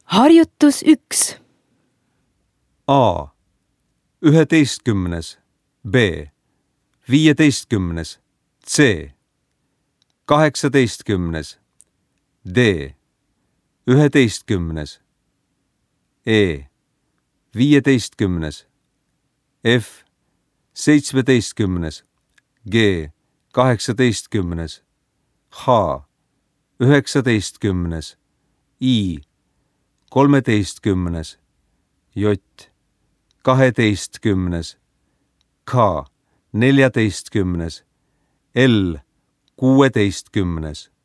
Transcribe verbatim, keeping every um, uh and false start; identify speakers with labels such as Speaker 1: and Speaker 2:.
Speaker 1: Harjutus üks.
Speaker 2: A. üheteistkümnes. B. viieteistkümnes. C. kaheksateistkümnes. D. üheteistkümnes. E. viieteistkümnes. F. seitsmeteistkümnes. G. kaheksateistkümnes. H. üheksateistkümnes. I. kolmeteistkümnes. J. kaheteistkümnes. K. neljateistkümnes. L. kuueteistkümnes.